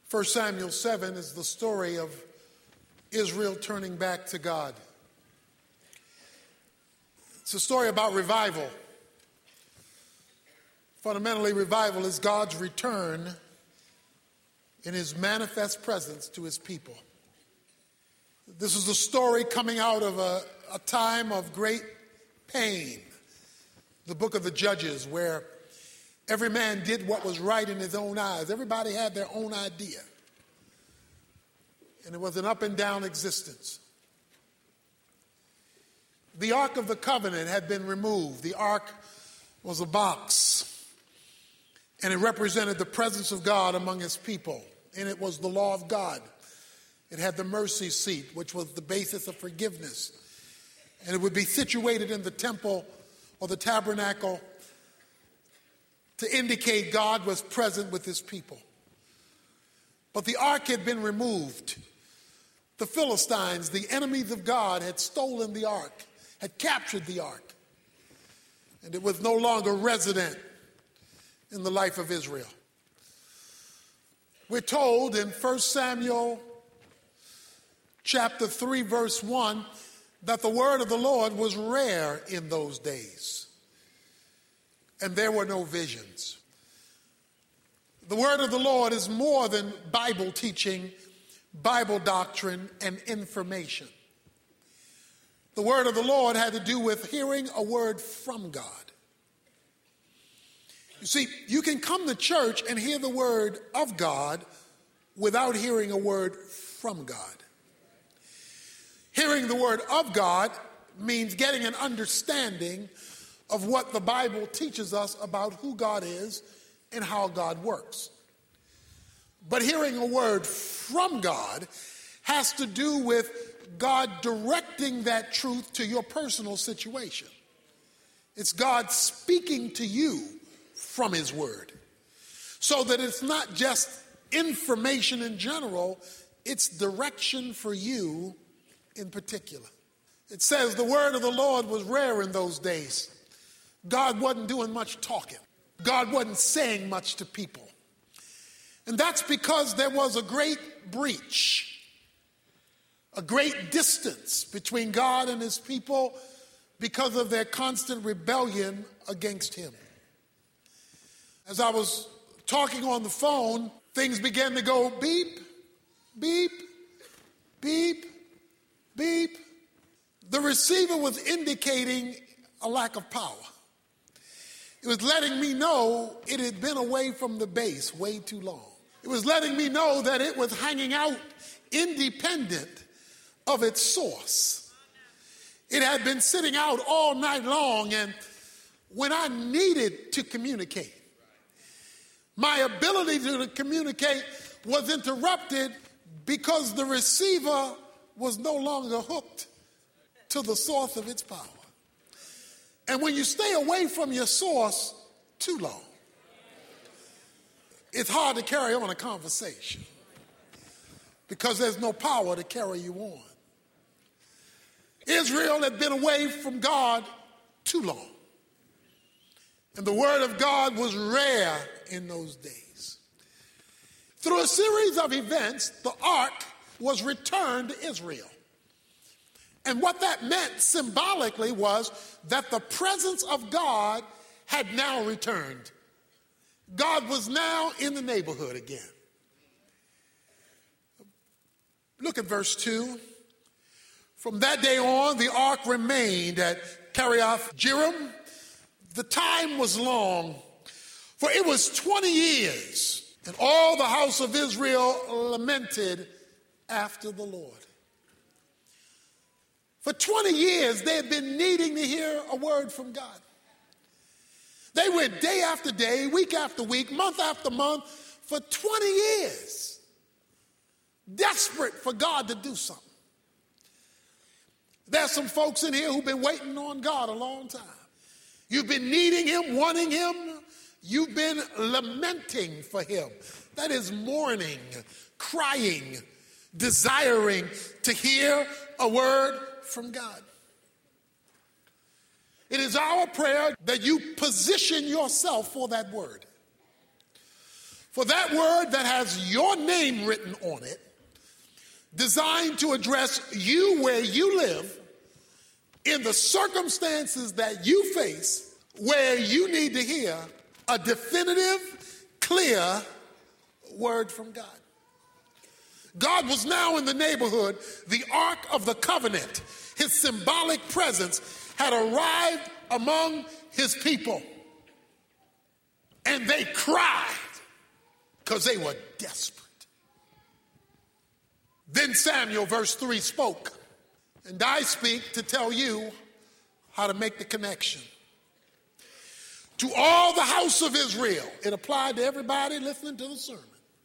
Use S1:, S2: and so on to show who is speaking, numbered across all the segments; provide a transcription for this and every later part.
S1: 1 Samuel 7 is the story of Israel turning back to God. It's a story about revival. Fundamentally, revival is God's return in his manifest presence to his people. This is a story coming out of a time of great pain. The book of the Judges, where every man did what was right in his own eyes. Everybody had their own idea. And it was an up and down existence. The Ark of the Covenant had been removed. The Ark was a box, and it represented the presence of God among his people. And it was the law of God. It had the mercy seat, which was the basis of forgiveness. And it would be situated in the temple or the tabernacle to indicate God was present with his people. But the ark had been removed. The Philistines, the enemies of God, had stolen the ark, had captured the ark. And it was no longer resident in the life of Israel. We're told in 1 Samuel chapter 3, verse 1, that the word of the Lord was rare in those days. And there were no visions. The word of the Lord is more than Bible teaching, Bible doctrine, and information. The word of the Lord had to do with hearing a word from God. You see, you can come to church and hear the word of God without hearing a word from God. Hearing the word of God means getting an understanding of what the Bible teaches us about who God is and how God works. But hearing a word from God has to do with God directing that truth to your personal situation. It's God speaking to you from his word. So that it's not just information in general, it's direction for you in particular. It says the word of the Lord was rare in those days. God wasn't doing much talking. God wasn't saying much to people. And that's because there was a great breach, a great distance between God and his people because of their constant rebellion against him. As I was talking on the phone, things began to go beep, beep, beep, beep. The receiver was indicating a lack of power. It was letting me know it had been away from the base way too long. It was letting me know that it was hanging out independent of its source. It had been sitting out all night long, and when I needed to communicate, my ability to communicate was interrupted because the receiver was no longer hooked to the source of its power. And when you stay away from your source too long, it's hard to carry on a conversation because there's no power to carry you on. Israel had been away from God too long. And the word of God was rare in those days. Through a series of events, the ark was returned to Israel. And what that meant symbolically was that the presence of God had now returned. God was now in the neighborhood again. Look at verse 2. From that day on, the ark remained at Kiriath Jearim. The time was long, for it was 20 years, and all the house of Israel lamented after the Lord. For 20 years, they had been needing to hear a word from God. They went day after day, week after week, month after month, for 20 years, desperate for God to do something. There's some folks in here who've been waiting on God a long time. You've been needing him, wanting him. You've been lamenting for him. That is mourning, crying, desiring to hear a word from God. It is our prayer that you position yourself for that word. For that word that has your name written on it, designed to address you where you live, in the circumstances that you face, where you need to hear a definitive, clear word from God. God was now in the neighborhood. The Ark of the Covenant, his symbolic presence, had arrived among his people. And they cried because they were desperate. Then Samuel, verse 3, spoke. And I speak to tell you how to make the connection. To all the house of Israel, it applied to everybody listening to the sermon.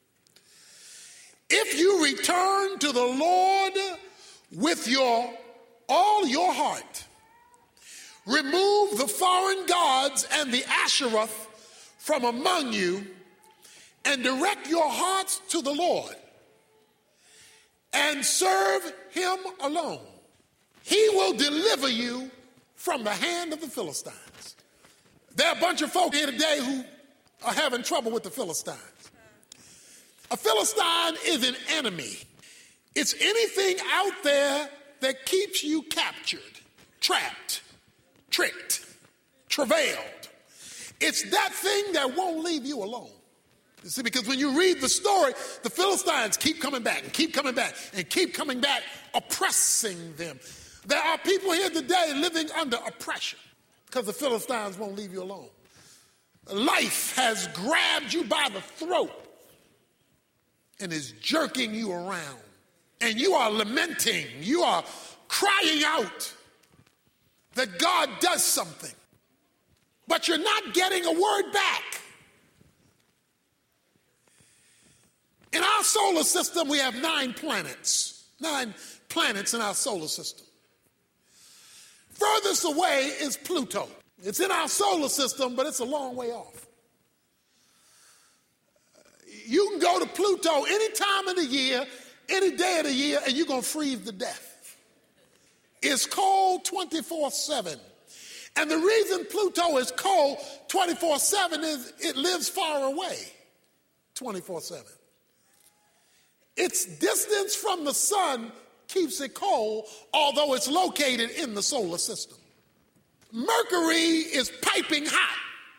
S1: If you return to the Lord with all your heart, remove the foreign gods and the Asherah from among you, and direct your hearts to the Lord, and serve him alone, he will deliver you from the hand of the Philistines. There are a bunch of folk here today who are having trouble with the Philistines. A Philistine is an enemy. It's anything out there that keeps you captured, trapped, tricked, travailed. It's that thing that won't leave you alone. You see, because when you read the story, the Philistines keep coming back and keep coming back and keep coming back, oppressing them. There are people here today living under oppression because the Philistines won't leave you alone. Life has grabbed you by the throat and is jerking you around. And you are lamenting, you are crying out that God does something. But you're not getting a word back. In our solar system, we have 9 planets. 9 planets in our solar system. Furthest away is Pluto. It's in our solar system, but it's a long way off. You can go to Pluto any time of the year, any day of the year, and you're going to freeze to death. It's cold 24/7. And the reason Pluto is cold 24/7 is it lives far away 24/7. Its distance from the sun keeps it cold, although it's located in the solar system. Mercury is piping hot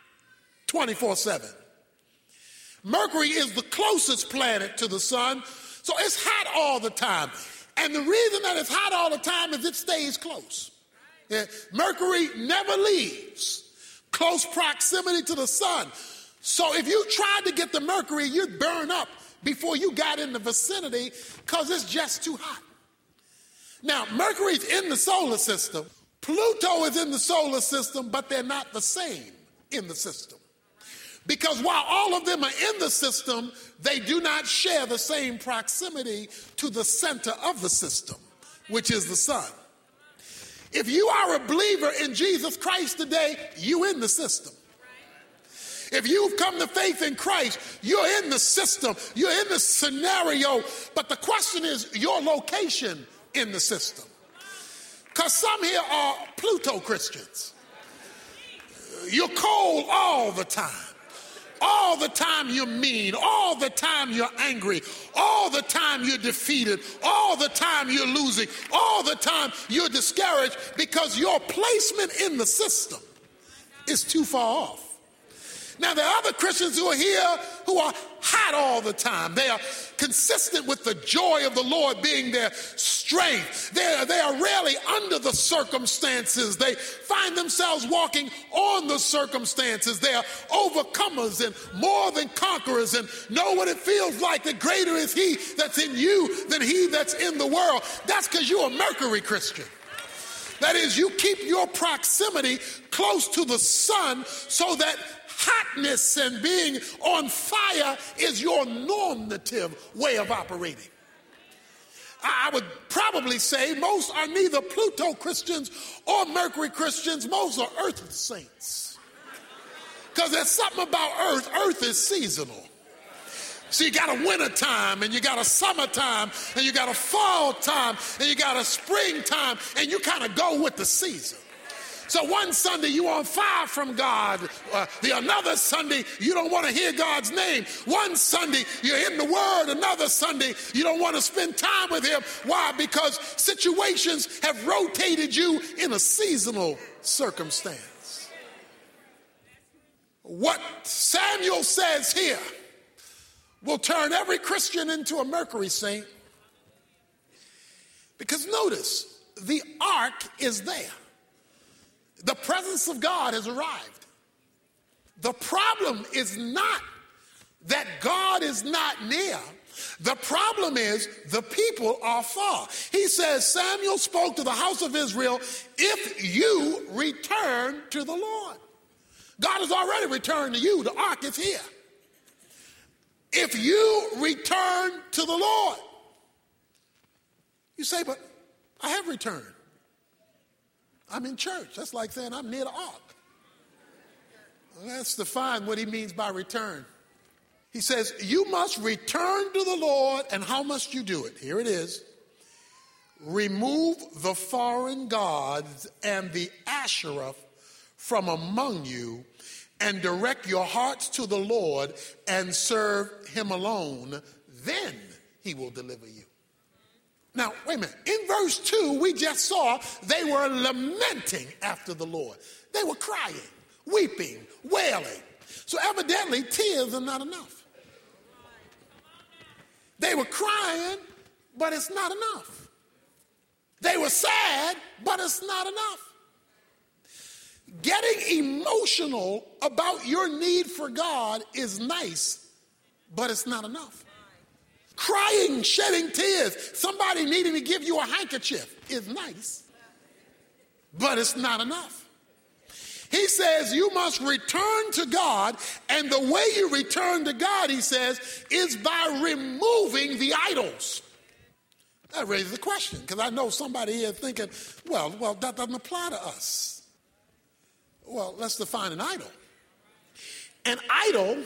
S1: 24/7. Mercury is the closest planet to the sun, so it's hot all the time. And the reason that it's hot all the time is it stays close. Yeah, Mercury never leaves close proximity to the sun. So if you tried to get the Mercury, you'd burn up before you got in the vicinity because it's just too hot. Now, Mercury's in the solar system. Pluto is in the solar system, but they're not the same in the system. Because while all of them are in the system, they do not share the same proximity to the center of the system, which is the sun. If you are a believer in Jesus Christ today, you're in the system. If you've come to faith in Christ, you're in the system, you're in the scenario, but the question is your location in the system. Because some here are Pluto Christians. You're cold all the time. All the time you're mean, all the time you're angry, all the time you're defeated, all the time you're losing, all the time you're discouraged because your placement in the system is too far off. Now, there are other Christians who are here who are hot all the time. They are consistent with the joy of the Lord being their strength. They are rarely under the circumstances. They find themselves walking on the circumstances. They are overcomers and more than conquerors and know what it feels like that greater is he that's in you than he that's in the world. That's because you're a Mercury Christian. That is, you keep your proximity close to the sun so that hotness and being on fire is your normative way of operating. I would probably say most are neither Pluto Christians or Mercury Christians. Most are Earth saints. Because there's something about Earth. Earth is seasonal. So you got a winter time, and you got a summertime, and you got a fall time, and you got a springtime, and you kind of go with the season. So one Sunday you on fire from God. Another Sunday you don't want to hear God's name. One Sunday you're in the Word. Another Sunday you don't want to spend time with Him. Why? Because situations have rotated you in a seasonal circumstance. What Samuel says here will turn every Christian into a Mercury saint. Because notice, the ark is there. The presence of God has arrived. The problem is not that God is not near. The problem is the people are far. He says, Samuel spoke to the house of Israel, if you return to the Lord. God has already returned to you. The ark is here. If you return to the Lord. You say, but I have returned. I'm in church. That's like saying I'm near the ark. Let's define what he means by return. He says, you must return to the Lord, and how must you do it? Here it is. Remove the foreign gods and the Asherah from among you, and direct your hearts to the Lord and serve him alone. Then he will deliver you. Now, wait a minute. In verse 2, we just saw they were lamenting after the Lord. They were crying, weeping, wailing. So evidently, tears are not enough. They were crying, but it's not enough. They were sad, but it's not enough. Getting emotional about your need for God is nice, but it's not enough. Crying, shedding tears, somebody needing to give you a handkerchief is nice, but it's not enough. He says you must return to God, and the way you return to God, he says, is by removing the idols. That raises a question, because I know somebody here thinking, well, that doesn't apply to us. Well, let's define an idol. An idol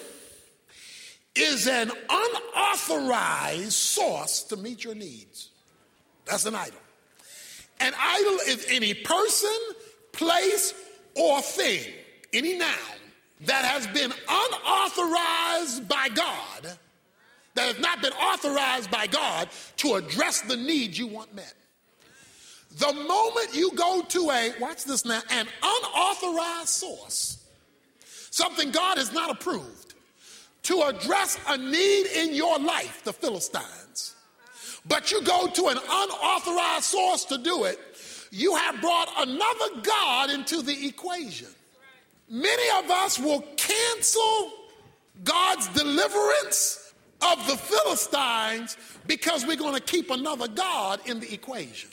S1: is an unauthorized source to meet your needs. That's an idol. An idol is any person, place, or thing, any noun, that has been unauthorized by God, that has not been authorized by God to address the needs you want met. The moment you go to watch this now, an unauthorized source, something God has not approved, to address a need in your life, the Philistines, but you go to an unauthorized source to do it, you have brought another God into the equation. Many of us will cancel God's deliverance of the Philistines because we're going to keep another God in the equation.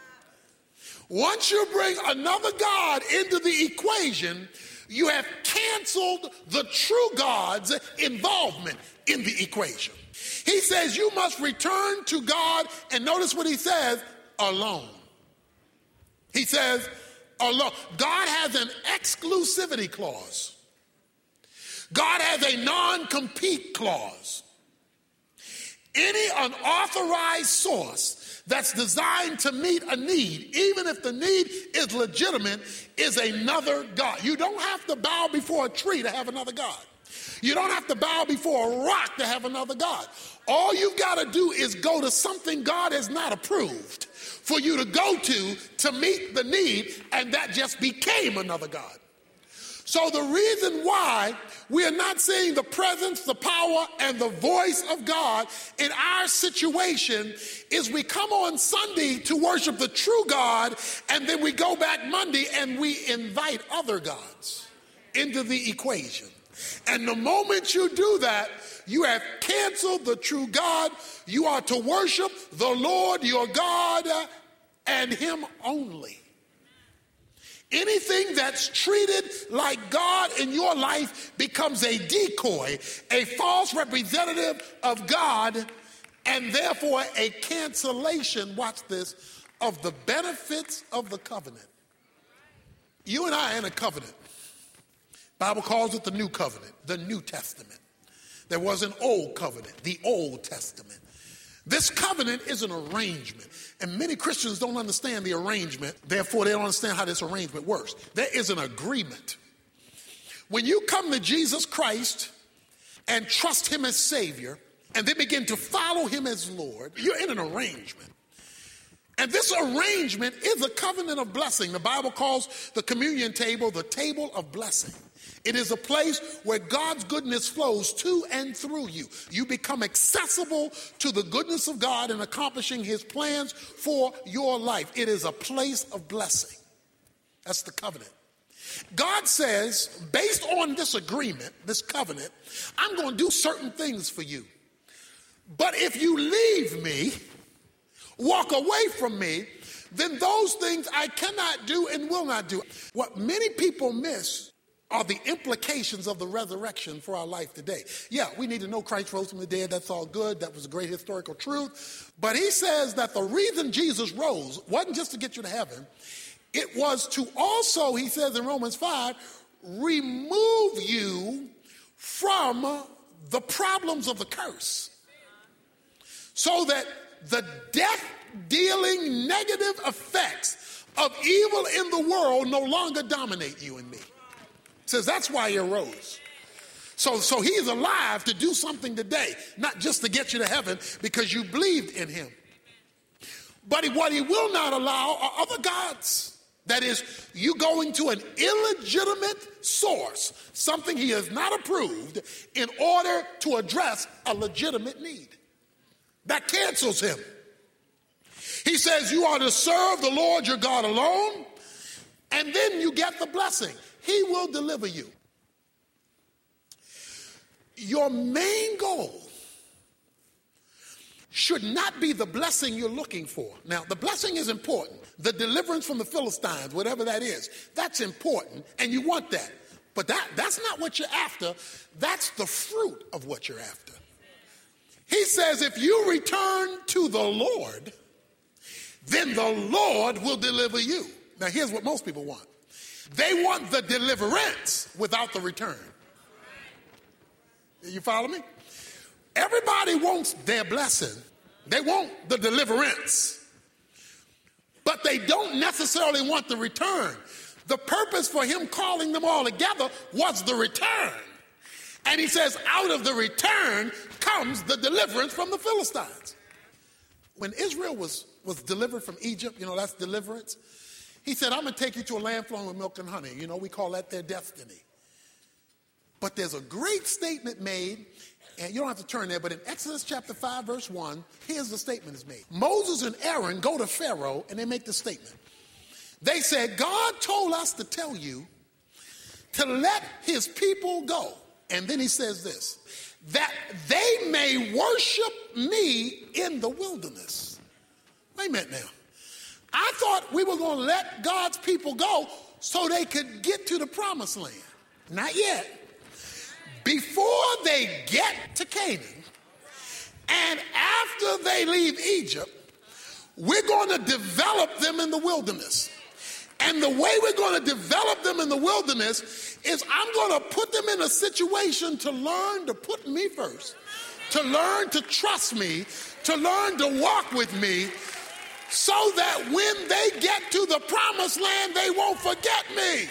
S1: Once you bring another God into the equation, you have canceled the true God's involvement in the equation. He says you must return to God, and notice what he says, alone. He says alone. God has an exclusivity clause. God has a non-compete clause. Any unauthorized source that's designed to meet a need, even if the need is legitimate, is another God. You don't have to bow before a tree to have another God. You don't have to bow before a rock to have another God. All you've got to do is go to something God has not approved for you to go to meet the need, and that just became another God. So the reason why we are not seeing the presence, the power, and the voice of God in our situation is we come on Sunday to worship the true God, and then we go back Monday and we invite other gods into the equation. And the moment you do that, you have canceled the true God. You are to worship the Lord your God and him only. Anything that's treated like God in your life becomes a decoy, a false representative of God, and therefore a cancellation, watch this, of the benefits of the covenant. You and I are in a covenant. The Bible calls it the New Covenant, the New Testament. There was an Old Covenant, the Old Testament. This covenant is an arrangement. And many Christians don't understand the arrangement. Therefore, they don't understand how this arrangement works. There is an agreement. When you come to Jesus Christ and trust him as Savior, and then begin to follow him as Lord, you're in an arrangement. And this arrangement is a covenant of blessing. The Bible calls the communion table the table of blessing. It is a place where God's goodness flows to and through you. You become accessible to the goodness of God in accomplishing his plans for your life. It is a place of blessing. That's the covenant. God says, based on this agreement, this covenant, I'm going to do certain things for you. But if you leave me, walk away from me, then those things I cannot do and will not do. What many people miss are the implications of the resurrection for our life today. Yeah, we need to know Christ rose from the dead. That's all good. That was a great historical truth. But he says that the reason Jesus rose wasn't just to get you to heaven. It was to also, he says in Romans 5, remove you from the problems of the curse. So that the death-dealing negative effects of evil in the world no longer dominate you and me. It says that's why he arose. So he is alive to do something today, not just to get you to heaven because you believed in him. But what he will not allow are other gods. That is, you going to an illegitimate source, something he has not approved, in order to address a legitimate need. That cancels him. He says you are to serve the Lord your God alone, and then you get the blessing. He will deliver you. Your main goal should not be the blessing you're looking for. Now, the blessing is important. The deliverance from the Philistines, whatever that is, that's important, and you want that. But that's not what you're after. That's the fruit of what you're after. He says if you return to the Lord, then the Lord will deliver you. Now, here's what most people want. They want the deliverance without the return. You follow me? Everybody wants their blessing. They want the deliverance. But they don't necessarily want the return. The purpose for him calling them all together was the return. And he says, out of the return comes the deliverance from the Philistines. When Israel was delivered from Egypt, that's deliverance. He said, I'm going to take you to a land flowing with milk and honey. We call that their destiny. But there's a great statement made, and you don't have to turn there, but in Exodus chapter 5, verse 1, here's the statement is made. Moses and Aaron go to Pharaoh, and they make the statement. They said, God told us to tell you to let his people go. And then he says this, that they may worship me in the wilderness. Wait a minute now. I thought we were going to let God's people go so they could get to the promised land. Not yet. Before they get to Canaan, and after they leave Egypt, we're going to develop them in the wilderness. And the way we're going to develop them in the wilderness is I'm going to put them in a situation to learn to put me first, to learn to trust me, to learn to walk with me, so that when they get to the promised land, they won't forget me.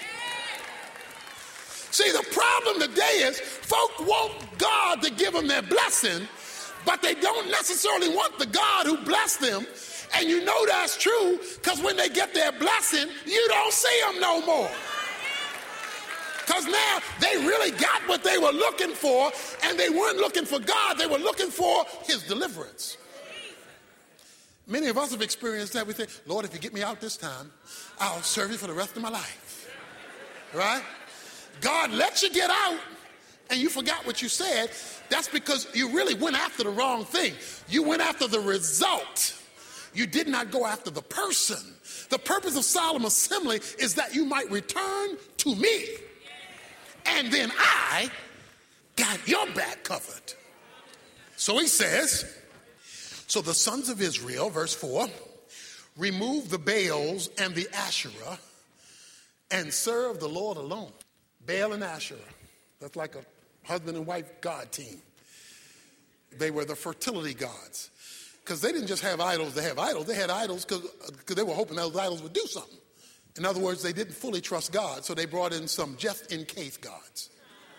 S1: See, the problem today is folk want God to give them their blessing, but they don't necessarily want the God who blessed them. And you know that's true because when they get their blessing, you don't see them no more. Because now they really got what they were looking for, and they weren't looking for God, they were looking for his deliverance. Many of us have experienced that. We think, Lord, if you get me out this time, I'll serve you for the rest of my life. Right? God lets you get out and you forgot what you said. That's because you really went after the wrong thing. You went after the result. You did not go after the person. The purpose of solemn assembly is that you might return to me. And then I got your back covered. So he says, so the sons of Israel, verse 4, remove the Baals and the Asherah and serve the Lord alone. Baal and Asherah, that's like a husband and wife God team. They were the fertility gods. Because they didn't just have idols to have idols. They had idols because they were hoping those idols would do something. In other words, they didn't fully trust God, so they brought in some just-in-case gods.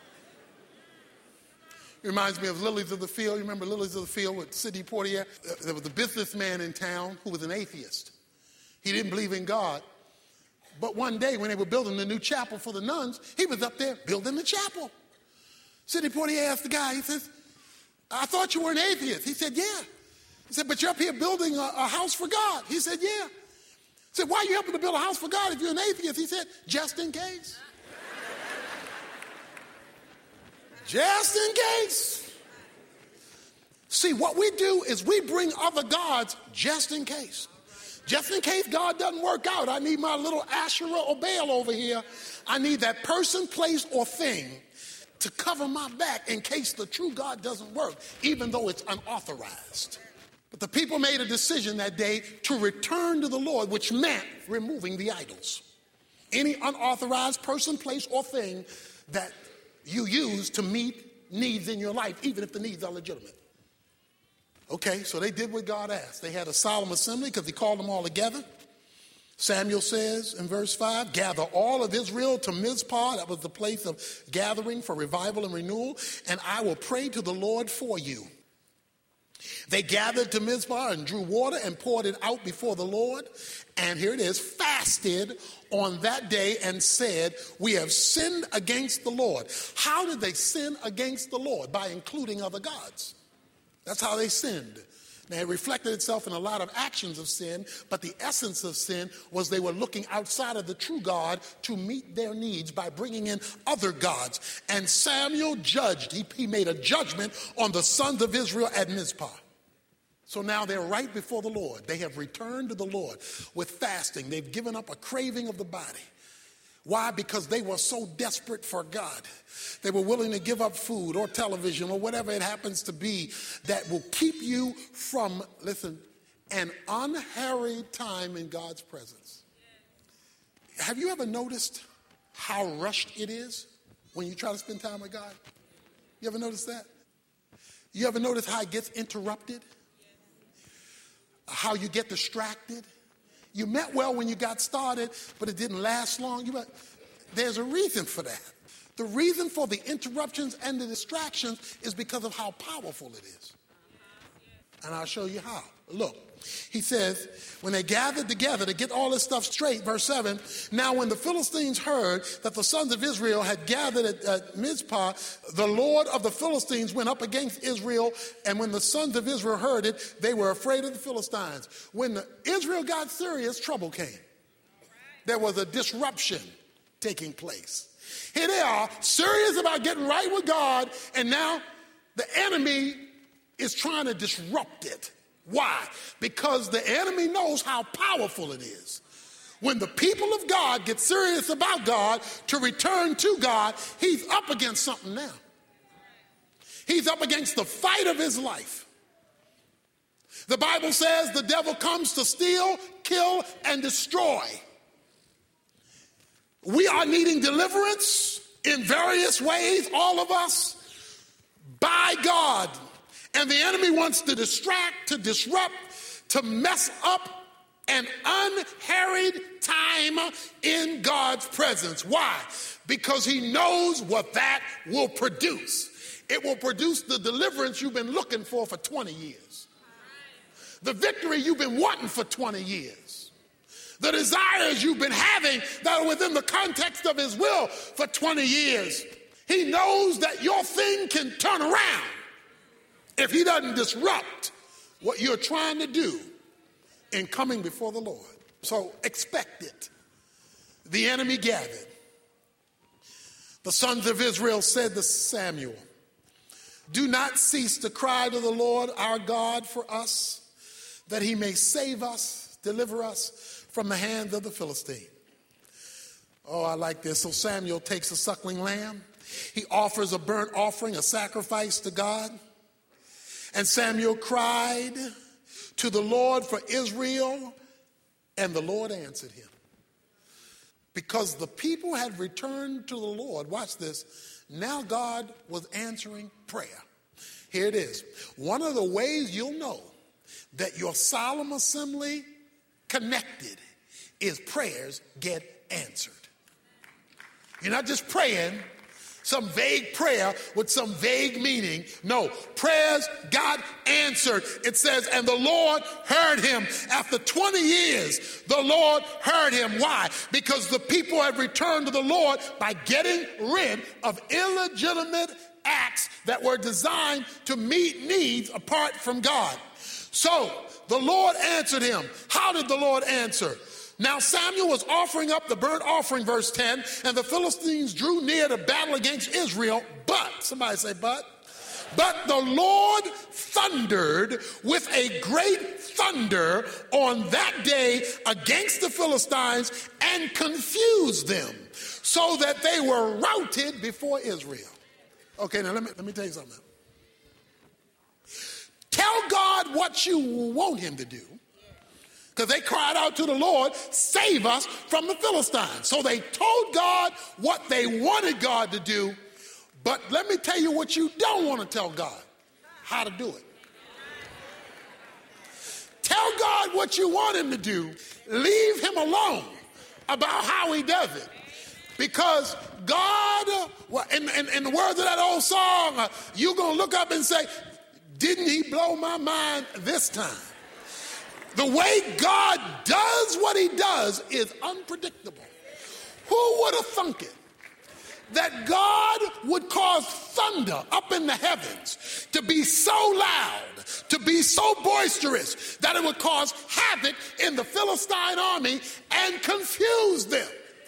S1: It reminds me of Lilies of the Field. You remember Lilies of the Field with Sidney Poitier? There was a businessman in town who was an atheist. He didn't believe in God. But one day when they were building the new chapel for the nuns, he was up there building the chapel. Sidney Poitier asked the guy, he says, I thought you were an atheist. He said, yeah. He said, but you're up here building a house for God. He said, yeah. He said, why are you helping to build a house for God if you're an atheist? He said, just in case. Just in case. See, what we do is we bring other gods just in case. Just in case God doesn't work out, I need my little Asherah or Baal over here. I need that person, place, or thing to cover my back in case the true God doesn't work, even though it's unauthorized. But the people made a decision that day to return to the Lord, which meant removing the idols. Any unauthorized person, place, or thing that you use to meet needs in your life, even if the needs are legitimate. Okay, so they did what God asked. They had a solemn assembly because he called them all together. Samuel says in verse 5, gather all of Israel to Mizpah. That was the place of gathering for revival and renewal. And I will pray to the Lord for you. They gathered to Mizpah and drew water and poured it out before the Lord. And here it is, fasted on that day and said, we have sinned against the Lord. How did they sin against the Lord? By including other gods. That's how they sinned. Now, it reflected itself in a lot of actions of sin, but the essence of sin was they were looking outside of the true God to meet their needs by bringing in other gods. And Samuel judged. He made a judgment on the sons of Israel at Mizpah. So now they're right before the Lord. They have returned to the Lord with fasting. They've given up a craving of the body. Why? Because they were so desperate for God. They were willing to give up food or television or whatever it happens to be that will keep you from, listen, an unharried time in God's presence. Have you ever noticed how rushed it is when you try to spend time with God? You ever notice that? You ever notice how it gets interrupted? How you get distracted? You meant well when you got started, but it didn't last long. There's a reason for that. The reason for the interruptions and the distractions is because of how powerful it is. And I'll show you how. Look, he says, when they gathered together to get all this stuff straight, verse 7, now when the Philistines heard that the sons of Israel had gathered at Mizpah, the Lord of the Philistines went up against Israel, and when the sons of Israel heard it, they were afraid of the Philistines. When Israel got serious, trouble came. There was a disruption taking place. Here they are, serious about getting right with God, and now the enemy is trying to disrupt it. Why? Because the enemy knows how powerful it is. When the people of God get serious about God to return to God, he's up against something now. He's up against the fight of his life. The Bible says the devil comes to steal, kill, and destroy. We are needing deliverance in various ways, all of us, by God. And the enemy wants to distract, to disrupt, to mess up an unharried time in God's presence. Why? Because he knows what that will produce. It will produce the deliverance you've been looking for 20 years. The victory you've been wanting for 20 years. The desires you've been having that are within the context of his will for 20 years. He knows that your thing can turn around if he doesn't disrupt what you're trying to do in coming before the Lord. So expect it. The enemy gathered. The sons of Israel said to Samuel, do not cease to cry to the Lord our God for us, that he may save us, deliver us from the hands of the Philistine. Oh, I like this. So Samuel takes a suckling lamb. He offers a burnt offering, a sacrifice to God. And Samuel cried to the Lord for Israel, and the Lord answered him. Because the people had returned to the Lord, watch this, now God was answering prayer. Here it is. One of the ways you'll know that your solemn assembly connected is prayers get answered. You're not just praying some vague prayer with some vague meaning. No, prayers got answered. It says, and the Lord heard him. After 20 years, the Lord heard him. Why? Because the people had returned to the Lord by getting rid of illegitimate acts that were designed to meet needs apart from God. So the Lord answered him. How did the Lord answer? Now Samuel was offering up the burnt offering, verse 10, and the Philistines drew near to battle against Israel, but, somebody say but the Lord thundered with a great thunder on that day against the Philistines and confused them so that they were routed before Israel. Okay, now let me tell you something. Tell God what you want him to do. Because they cried out to the Lord, save us from the Philistines. So they told God what they wanted God to do. But let me tell you what you don't want to tell God, how to do it. Tell God what you want him to do. Leave him alone about how he does it. Because God, in the words of that old song, you're going to look up and say, didn't he blow my mind this time? The way God does what he does is unpredictable. Who would have thunk it? That God would cause thunder up in the heavens to be so loud, to be so boisterous, that it would cause havoc in the Philistine army and confuse them.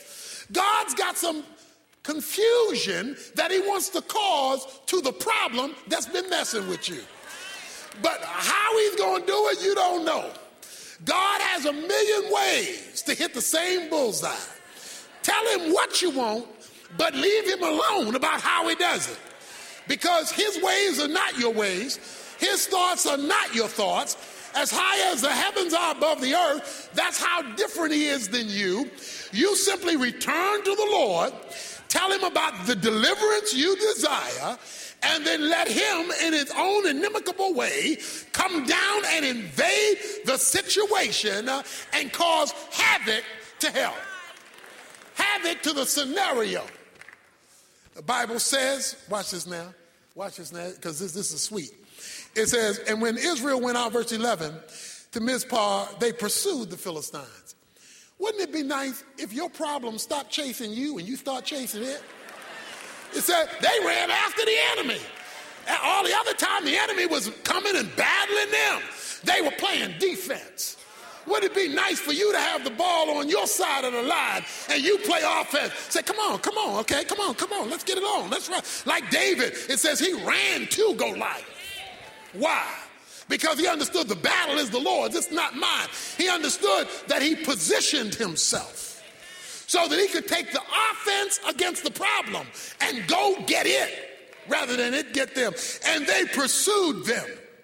S1: God's got some confusion that he wants to cause to the problem that's been messing with you. But how he's going to do it, you don't know. God has a million ways to hit the same bullseye. Tell him what you want, but leave him alone about how he does it. Because his ways are not your ways. His thoughts are not your thoughts. As high as the heavens are above the earth, that's how different he is than you. You simply return to the Lord, tell him about the deliverance you desire, and then let him, in his own inimitable way, come down and invade the situation and cause havoc to hell. Havoc to the scenario. The Bible says, watch this now, because this is sweet. It says, and when Israel went out, verse 11, to Mizpah, they pursued the Philistines. Wouldn't it be nice if your problem stopped chasing you and you start chasing it? It said they ran after the enemy. And all the other time the enemy was coming and battling them, they were playing defense. Wouldn't it be nice for you to have the ball on your side of the line and you play offense? Say, come on, okay, come on, let's get it on. Let's run. Like David, it says he ran to Goliath. Why? Because he understood the battle is the Lord's, it's not mine. He understood that he positioned himself so that he could take the offense against the problem and go get it rather than it get them. And they pursued them.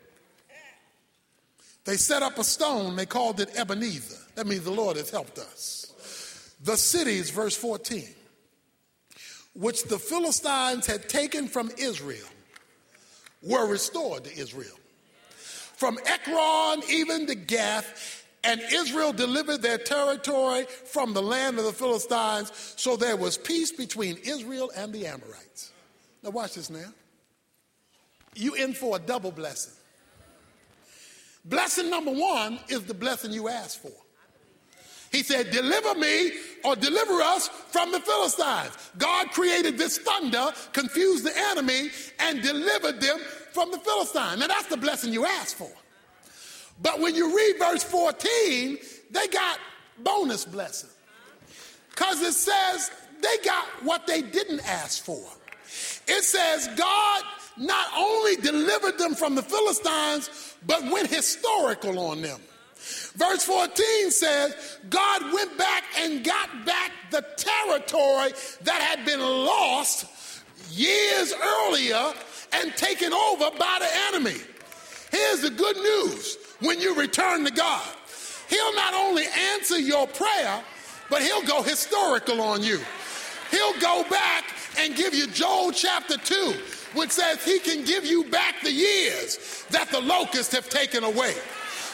S1: They set up a stone, they called it Ebenezer. That means the Lord has helped us. The cities, verse 14, which the Philistines had taken from Israel, were restored to Israel. From Ekron even to Gath, and Israel delivered their territory from the land of the Philistines, so there was peace between Israel and the Amorites. Now watch this now. You in for a double blessing. Blessing number one is the blessing you asked for. He said, deliver me or deliver us from the Philistines. God created this thunder, confused the enemy, and delivered them from the Philistines. Now that's the blessing you asked for. But when you read verse 14, they got bonus blessing. Because it says they got what they didn't ask for. It says God not only delivered them from the Philistines, but went historical on them. Verse 14 says God went back and got back the territory that had been lost years earlier and taken over by the enemy. Here's the good news when you return to God. He'll not only answer your prayer, but he'll go historical on you. He'll go back and give you Joel chapter 2, which says he can give you back the years that the locusts have taken away.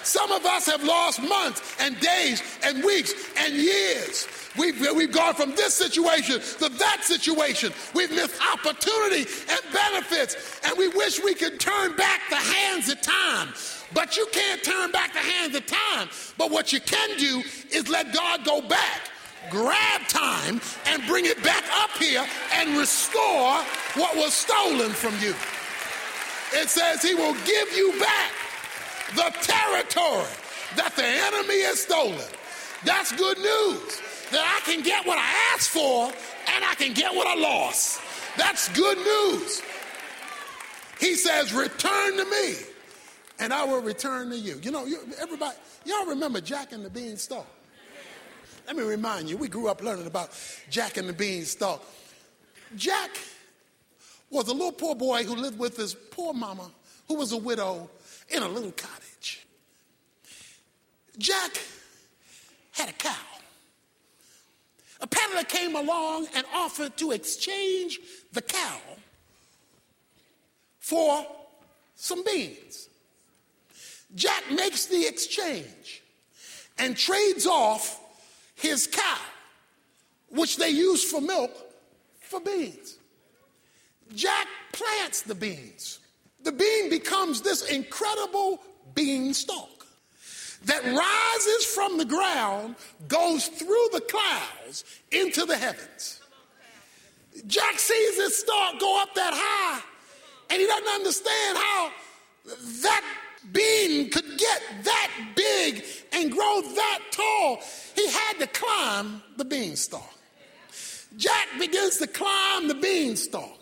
S1: Some of us have lost months and days and weeks and years. We've gone from this situation to that situation. We've missed opportunity and benefits, and we wish we could turn back the hands of time. But you can't turn back the hands of time. But what you can do is let God go back, grab time, and bring it back up here and restore what was stolen from you. It says he will give you back the territory that the enemy has stolen. That's good news. That I can get what I asked for and I can get what I lost. That's good news. He says, return to me and I will return to you. You know, everybody, y'all remember Jack and the Beanstalk? Let me remind you, we grew up learning about Jack and the Beanstalk. Jack was a little poor boy who lived with his poor mama, who was a widow, in a little cottage. Jack had a cow. A peddler came along and offered to exchange the cow for some beans. Jack makes the exchange and trades off his cow, which they use for milk, for beans. Jack plants the beans. The bean becomes this incredible beanstalk that rises from the ground, goes through the clouds into the heavens. Jack sees this stalk go up that high, and he doesn't understand how that bean could get that big and grow that tall. He had to climb the beanstalk. Jack begins to climb the beanstalk,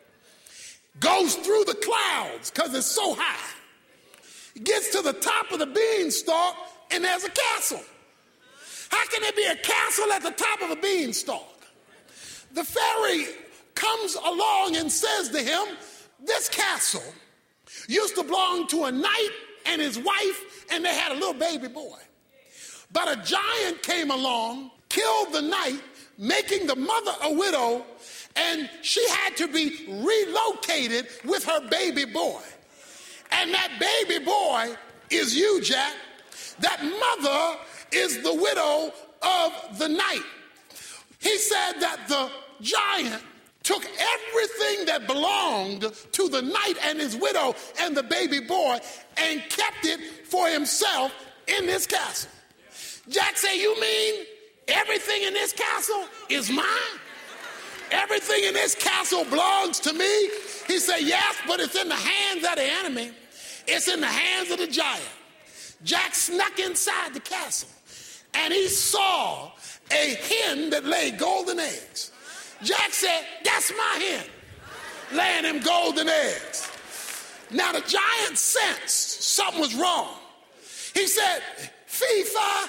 S1: goes through the clouds because it's so high. Gets to the top of the beanstalk and there's a castle. How can there be a castle at the top of a beanstalk? The fairy comes along and says to him, this castle used to belong to a knight and his wife, and they had a little baby boy. But a giant came along, killed the knight, making the mother a widow, and she had to be relocated with her baby boy. And that baby boy is you, Jack. That mother is the widow of the knight. He said that the giant took everything that belonged to the knight and his widow and the baby boy and kept it for himself in this castle. Jack said, you mean everything in this castle is mine? Everything in this castle belongs to me? He said, yes, but it's in the hands of the enemy. It's in the hands of the giant. Jack snuck inside the castle and he saw a hen that laid golden eggs. Jack said, that's my hen, laying them golden eggs. Now the giant sensed something was wrong. He said, fee-fi,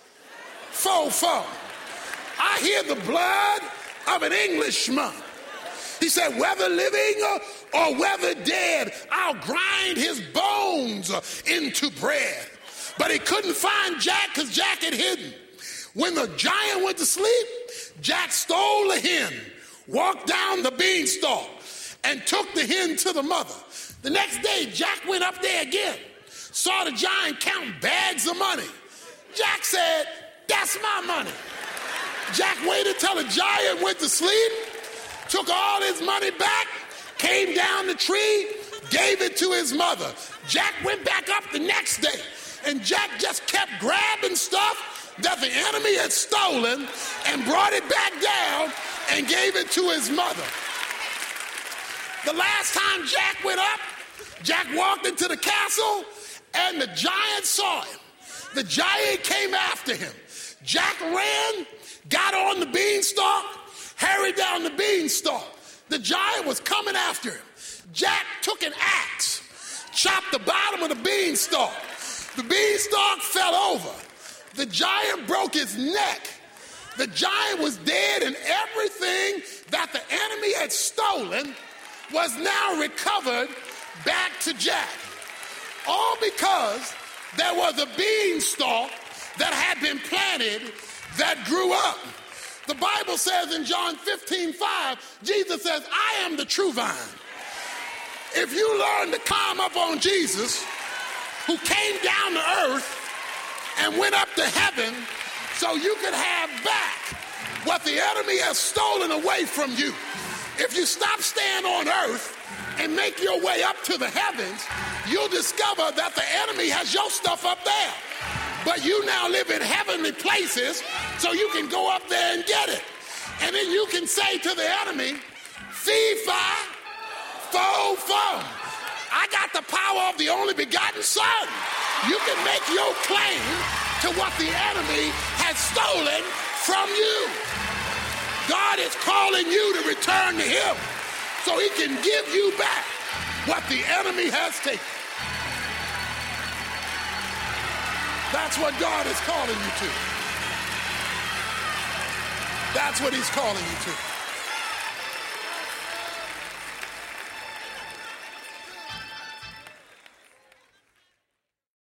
S1: fo-fo. I hear the blood of an Englishman. He said, whether living or whether dead, I'll grind his bones into bread. But he couldn't find Jack because Jack had hidden. When the giant went to sleep, Jack stole the hen, walked down the beanstalk, and took the hen to the mother. The next day, Jack went up there again, saw the giant counting bags of money. Jack said, that's my money. Jack waited till the giant went to sleep, took all his money back, came down the tree, gave it to his mother. Jack went back up the next day, and Jack just kept grabbing stuff that the enemy had stolen and brought it back down and gave it to his mother. The last time Jack went up, Jack walked into the castle, and the giant saw him. The giant came after him. Jack ran, got on the beanstalk, hurried down the beanstalk. The giant was coming after him. Jack took an axe, chopped the bottom of the beanstalk. The beanstalk fell over. The giant broke his neck. The giant was dead, and everything that the enemy had stolen was now recovered back to Jack. All because there was a beanstalk that had been planted that grew up. The Bible says in John 15:5, Jesus says, I am the true vine. If you learn to climb up on Jesus, who came down to earth and went up to heaven so you could have back what the enemy has stolen away from you. If you stop staying on earth and make your way up to the heavens, you'll discover that the enemy has your stuff up there. But you now live in heavenly places so you can go up there and get it. And then you can say to the enemy, fee, fi, fo, fum. I got the power of the only begotten Son. You can make your claim to what the enemy has stolen from you. God is calling you to return to him so he can give you back what the enemy has taken. That's what God is calling you to. That's what he's calling you to.